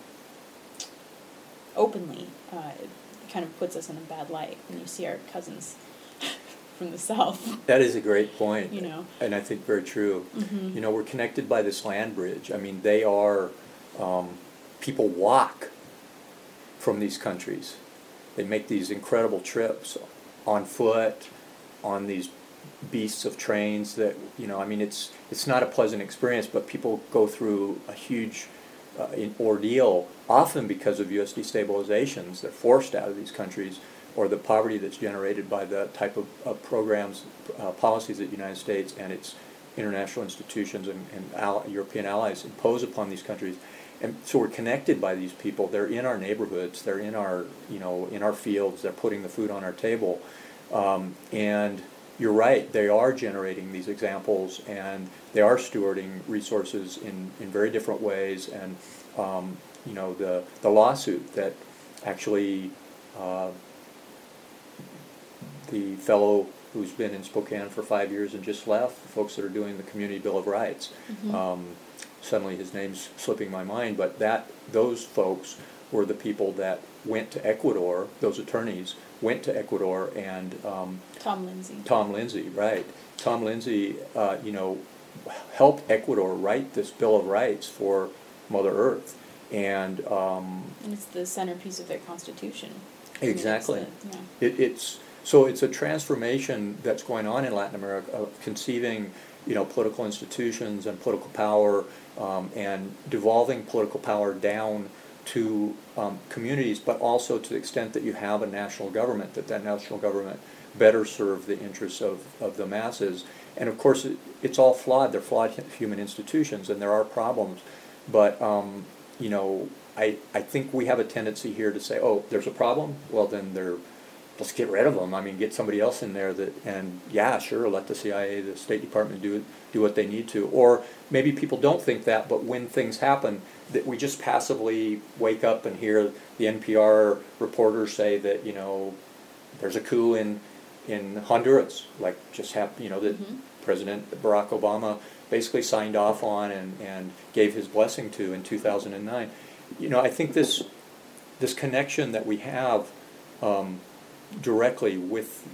openly. It kind of puts us in a bad light when you see our cousins from the South. That is a great point, you know, and I think very true. You know, we're connected by this land bridge. I mean, they are, people walk from these countries. They make these incredible trips on foot, on these beasts of trains that, you know, I mean, it's not a pleasant experience, but people go through a huge ordeal, often because of U.S. destabilizations. They're forced out of these countries, or the poverty that's generated by the type of programs, policies that the United States and its international institutions and European allies impose upon these countries. And so we're connected by these people. They're in our neighborhoods. They're in our, you know, in our fields. They're putting the food on our table. And you're right, they are generating these examples, and they are stewarding resources in very different ways. And you know, the lawsuit that actually the fellow who's been in Spokane for 5 years and just left, the folks that are doing the Community Bill of Rights, suddenly his name's slipping my mind, but those folks were the people that went to Ecuador, those attorneys went to Ecuador, and Tom Lindsay, right. Tom Lindsay, you know, helped Ecuador write this Bill of Rights for Mother Earth. And it's the centerpiece of their constitution. Exactly. It's a transformation that's going on in Latin America, of conceiving, you know, political institutions and political power, and devolving political power down to communities, but also to the extent that you have a national government, that national government better serve the interests of the masses. And of course, it's all flawed. They're flawed human institutions, and there are problems. But you know, I think we have a tendency here to say, oh, there's a problem? Well, then let's get rid of them. I mean, get somebody else in there and yeah, sure, let the CIA, the State Department do what they need to. Or maybe people don't think that, but when things happen, that we just passively wake up and hear the NPR reporters say that, you know, there's a coup in in Honduras, like just happened, that President Barack Obama basically signed off on and gave his blessing to in 2009. I think this connection that we have directly with,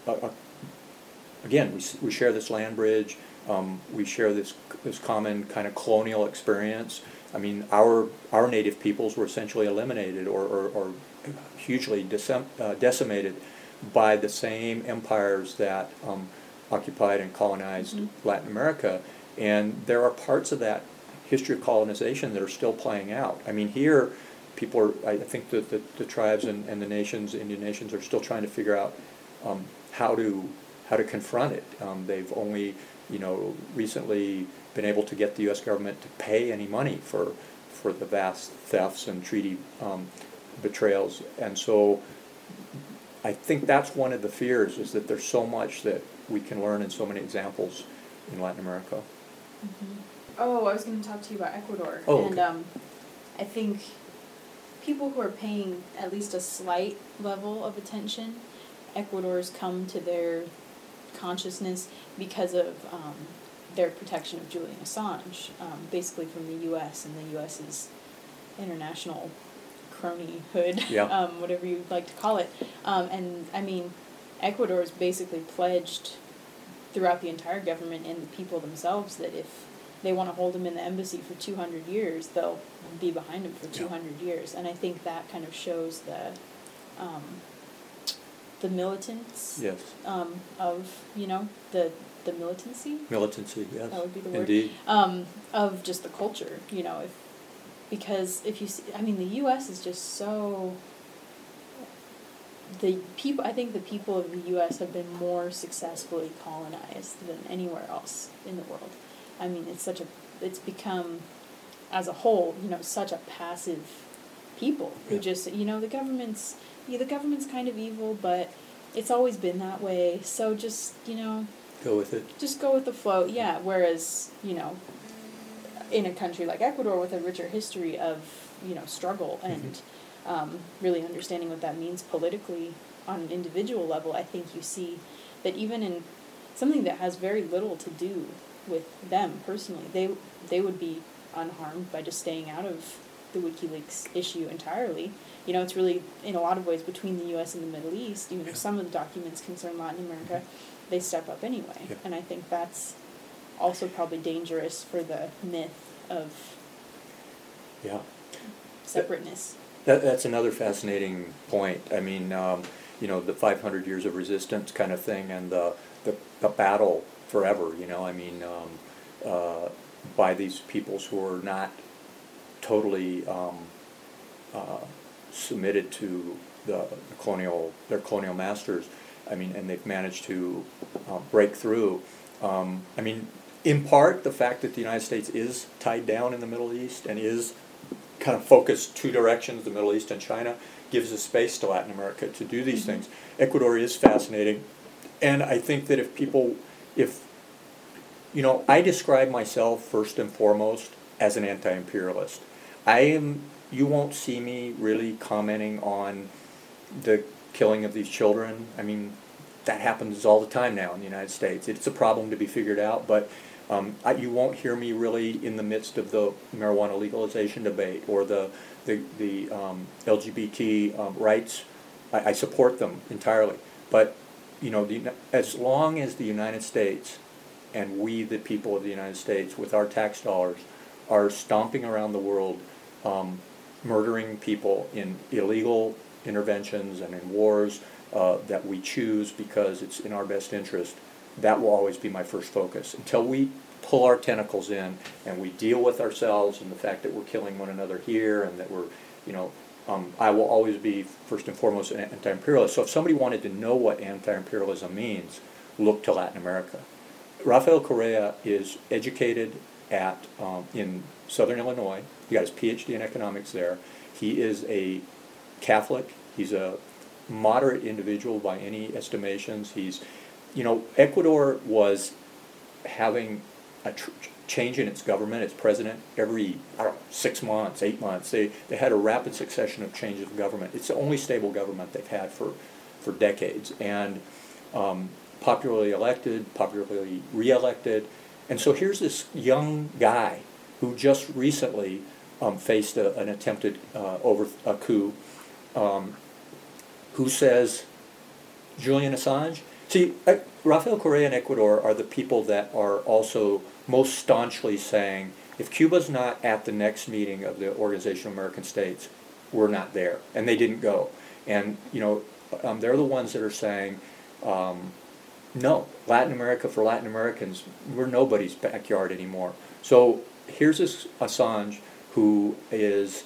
again, we share this land bridge, we share this common kind of colonial experience. I mean, our native peoples were essentially eliminated or hugely decimated by the same empires that occupied and colonized Latin America. And there are parts of that history of colonization that are still playing out. I mean, here, people are, I think that the tribes and the nations, Indian nations, are still trying to figure out how to confront it. They've only, recently been able to get the U.S. government to pay any money for the vast thefts and treaty betrayals. And so I think that's one of the fears, is that there's so much that we can learn in so many examples in Latin America. Mm-hmm. Oh, I was going to talk to you about Ecuador. Oh, and okay. I think people who are paying at least a slight level of attention, Ecuador's come to their consciousness because of their protection of Julian Assange, basically from the U.S. and the U.S.'s international cronyhood, Yeah. Whatever you'd like to call it. And, I mean, Ecuador's basically pledged throughout the entire government and the people themselves that if they want to hold him in the embassy for 200 years, they'll be behind him for 200 years. And I think that kind of shows the militance Yes. Of, the militancy? Militancy, yes. That would be the word. Indeed. Of just the culture, because if you see, I mean, the U.S. is just so, I think the people of the U.S. have been more successfully colonized than anywhere else in the world. I mean, it's become, as a whole, such a passive people who just, the government's kind of evil, but it's always been that way, so just, Go with it. just go with the flow, yeah, whereas, in a country like Ecuador with a richer history of, struggle and really understanding what that means politically on an individual level, I think you see that even in something that has very little to do with them personally, they would be unharmed by just staying out of the WikiLeaks issue entirely. It's really, in a lot of ways, between the U.S. and the Middle East, even if some of the documents concern Latin America, they step up anyway. Yeah. And I think that's also probably dangerous for the myth of Yeah. separateness. That's another fascinating point. I mean, the 500 years of resistance kind of thing, and the battle forever, by these peoples who are not totally submitted to their colonial masters. I mean, and they've managed to break through. In part, the fact that the United States is tied down in the Middle East and is kind of focused two directions, the Middle East and China, gives a space to Latin America to do these things. Ecuador is fascinating, and I think that I describe myself first and foremost as an anti-imperialist. You won't see me really commenting on the killing of these children. I mean, that happens all the time now in the United States. It's a problem to be figured out, but you won't hear me really in the midst of the marijuana legalization debate or the LGBT rights. I support them entirely, but as long as the United States and we, the people of the United States, with our tax dollars, are stomping around the world, murdering people in illegal interventions and in wars that we choose because it's in our best interest, that will always be my first focus. Until we pull our tentacles in and we deal with ourselves and the fact that we're killing one another here and that we're, I will always be first and foremost an anti-imperialist. So if somebody wanted to know what anti-imperialism means, look to Latin America. Rafael Correa is educated in Southern Illinois. He got his PhD in economics there. He is a Catholic. He's a moderate individual by any estimations. Ecuador was having a change in its government, its president, every 6 months, 8 months. They had a rapid succession of changes of government. It's the only stable government they've had for decades. And popularly elected, popularly re-elected. And so here's this young guy who just recently faced an attempted a coup, who says, Julian Assange. See, Rafael Correa and Ecuador are the people that are also most staunchly saying, if Cuba's not at the next meeting of the Organization of American States, we're not there. And they didn't go. And, they're the ones that are saying, no, Latin America, for Latin Americans, we're nobody's backyard anymore. So here's this Assange who is,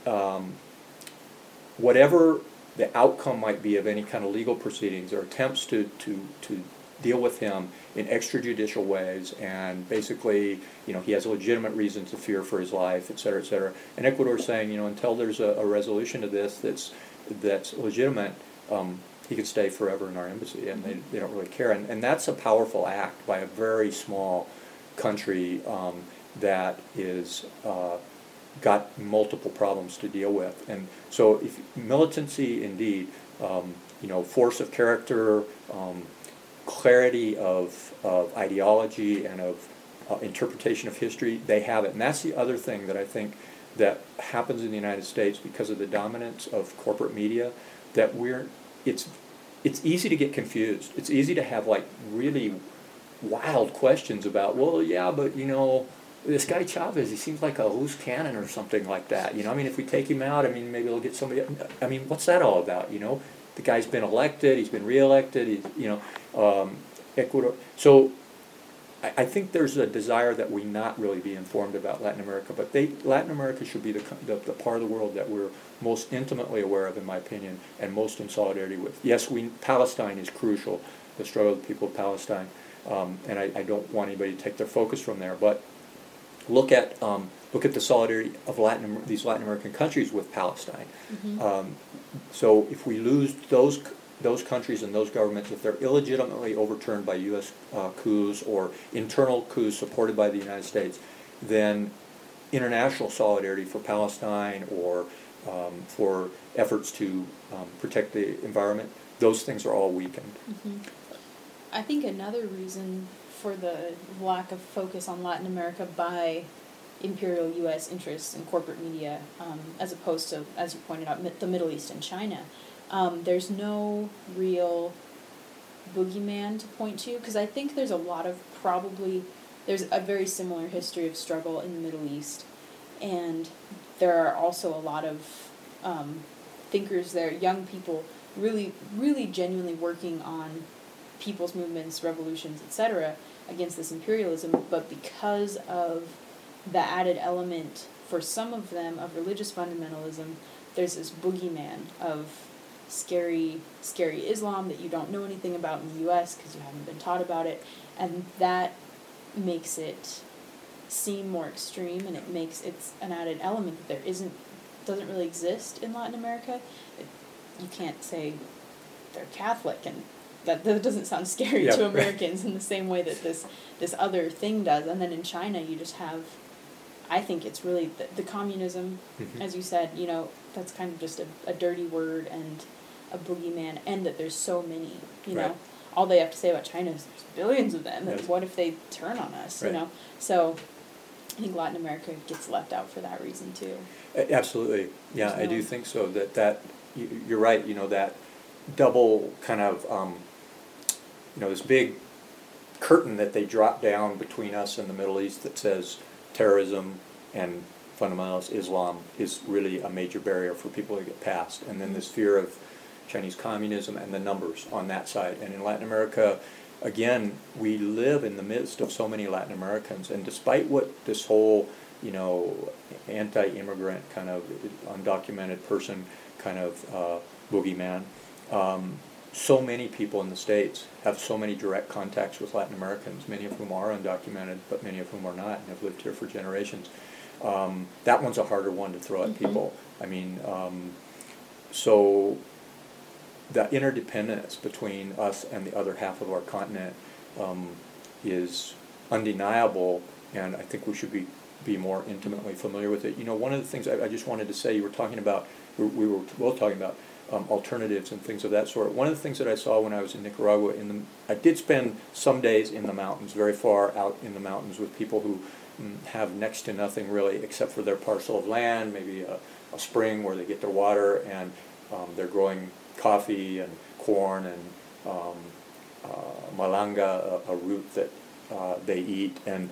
whatever the outcome might be of any kind of legal proceedings or attempts to deal with him in extrajudicial ways, and basically, he has legitimate reasons to fear for his life, et cetera, et cetera. And Ecuador's saying, until there's a resolution to this that's legitimate, he could stay forever in our embassy, and they don't really care. And that's a powerful act by a very small country that is got multiple problems to deal with. And so if militancy, indeed, force of character, clarity of ideology and of interpretation of history, they have it. And that's the other thing that I think that happens in the United States because of the dominance of corporate media, that it's easy to get confused. It's easy to have like really wild questions about, well, yeah, but this guy Chavez, he seems like a loose cannon or something like that. If we take him out, maybe we'll get somebody. What's that all about? The guy's been elected, he's been reelected, Ecuador. So I think there's a desire that we not really be informed about Latin America, but Latin America should be the part of the world that we're most intimately aware of, in my opinion, and most in solidarity with. Yes, Palestine is crucial, the struggle of the people of Palestine, and I don't want anybody to take their focus from there, but look at the solidarity of these Latin American countries with Palestine. Mm-hmm. So if we lose those countries and those governments, if they're illegitimately overturned by U.S. coups or internal coups supported by the United States, then international solidarity for Palestine or for efforts to protect the environment, those things are all weakened. Mm-hmm. I think another reason for the lack of focus on Latin America by imperial U.S. interests and corporate media, as opposed to, as you pointed out, the Middle East and China, there's no real boogeyman to point to, because I think there's there's a very similar history of struggle in the Middle East, and there are also a lot of thinkers there, young people, really, really genuinely working on people's movements, revolutions, etc., against this imperialism, but because of the added element for some of them of religious fundamentalism, there's this boogeyman of scary Islam that you don't know anything about in the U.S. because you haven't been taught about it, and that makes it seem more extreme, and it's an added element that doesn't really exist in Latin America. You can't say they're Catholic, and that doesn't sound scary to Americans in the same way that this other thing does. And then in China, you just have, I think it's really the communism, mm-hmm. as you said, that's kind of just a dirty word and a boogeyman, and that there's so many, know. All they have to say about China is there's billions of them, and what if they turn on us, So I think Latin America gets left out for that reason too. Absolutely. Yeah, I do think so. That you're right, that double kind of, this big curtain that they drop down between us and the Middle East that says terrorism and fundamentalist Islam is really a major barrier for people to get past. And then this fear of Chinese communism and the numbers on that side. And in Latin America, again, we live in the midst of so many Latin Americans, and despite what this whole, anti-immigrant kind of undocumented person kind of boogeyman, so many people in the States have so many direct contacts with Latin Americans, many of whom are undocumented, but many of whom are not and have lived here for generations. That one's a harder one to throw at people. So the interdependence between us and the other half of our continent is undeniable, and I think we should be more intimately familiar with it. One of the things I just wanted to say, you were talking about, we were both talking about alternatives and things of that sort. One of the things that I saw when I was in Nicaragua, I did spend some days in the mountains, very far out in the mountains, with people who have next to nothing really except for their parcel of land, maybe a spring where they get their water, and they're growing coffee and corn and malanga, a root that they eat. And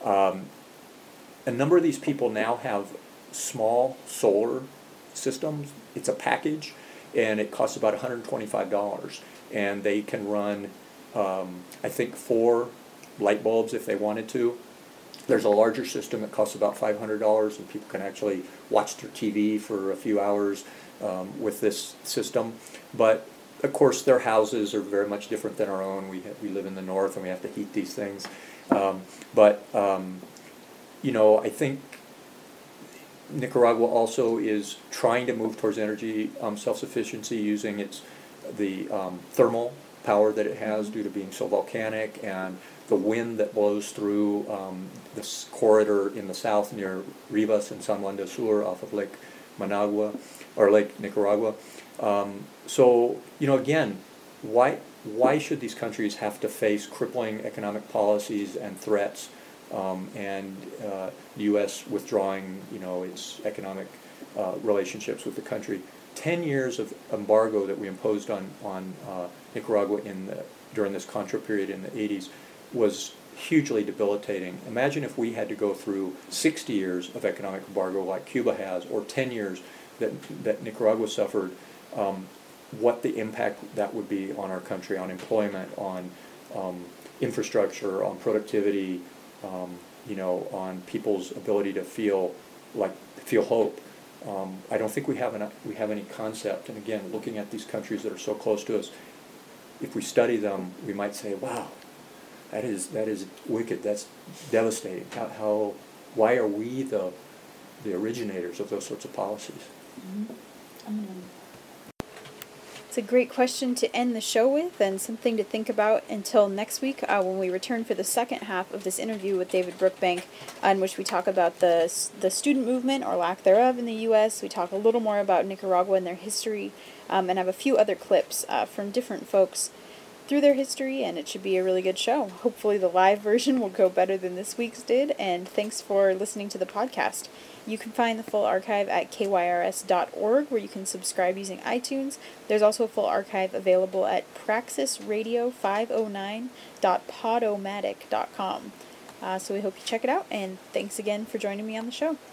a number of these people now have small solar systems. It's a package, and it costs about $125. And they can run, I think, 4 light bulbs if they wanted to. There's a larger system that costs about $500, and people can actually watch their TV for a few hours with this system. But of course, their houses are very much different than our own. We live in the north, and we have to heat these things. You know, I think Nicaragua also is trying to move towards energy self-sufficiency using the thermal power that it has due to being so volcanic, and the wind that blows through this corridor in the south near Rivas and San Juan del Sur off of Lake Managua, or Lake Nicaragua. So, you know, again, why should these countries have to face crippling economic policies and threats, and the U.S. withdrawing, you know, its economic relationships with the country? 10 years of embargo that we imposed on Nicaragua during this Contra period in the 80s was hugely debilitating. Imagine if we had to go through 60 years of economic embargo like Cuba has, or 10 years that Nicaragua suffered. What the impact that would be on our country, on employment, on infrastructure, on productivity, you know, on people's ability to feel hope. I don't think we have any concept. And again, looking at these countries that are so close to us, if we study them, we might say, "Wow, that is wicked. That's devastating. Why are we the originators of those sorts of policies?" It's a great question to end the show with, and something to think about until next week when we return for the second half of this interview with David Brookbank, in which we talk about the student movement, or lack thereof, in the U.S. We talk a little more about Nicaragua and their history, and have a few other clips from different folks through their history, and it should be a really good show. Hopefully the live version will go better than this week's did, and thanks for listening to the podcast. You can find the full archive at kyrs.org, where you can subscribe using iTunes. There's also a full archive available at praxisradio509.podomatic.com. So we hope you check it out, and thanks again for joining me on the show.